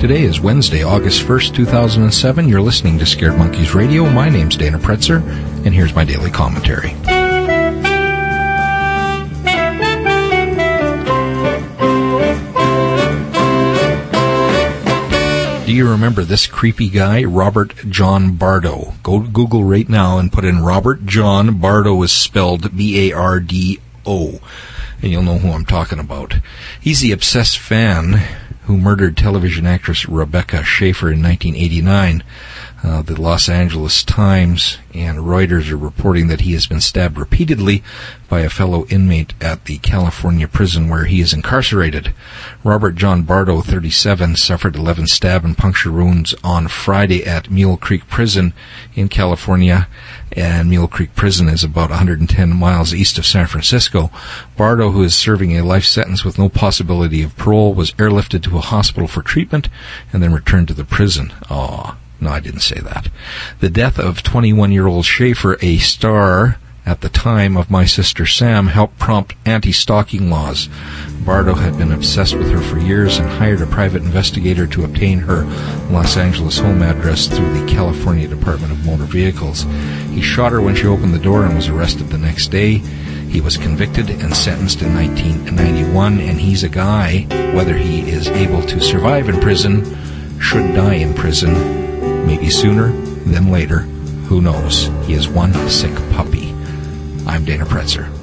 Today is Wednesday, August 1st, 2007. You're listening to Scared Monkeys Radio. My name's Dana Pretzer, and here's my daily commentary. Do you remember this creepy guy, Robert John Bardo? Go to Google right now and put in Robert John. Bardo is spelled B-A-R-D-O, and you'll know who I'm talking about. He's the obsessed fan who murdered television actress Rebecca Schaeffer in 1989. The Los Angeles Times and Reuters are reporting that he has been stabbed repeatedly by a fellow inmate at the California prison where he is incarcerated. Robert John Bardo, 37, suffered 11 stab and puncture wounds on Friday at Mule Creek Prison in California, and Mule Creek Prison is about 110 miles east of San Francisco. Bardo, who is serving a life sentence with no possibility of parole, was airlifted to a hospital for treatment and then returned to the prison. No, I didn't say that. The death of 21-year-old Schaeffer, a star at the time of My Sister Sam, helped prompt anti-stalking laws. Bardo had been obsessed with her for years and hired a private investigator to obtain her Los Angeles home address through the California Department of Motor Vehicles. He shot her when she opened the door and was arrested the next day. He was convicted and sentenced in 1991, and he's a guy, whether he is able to survive in prison, should die in prison, maybe sooner than later. Who knows? He is one sick puppy. I'm Dana Pretzer.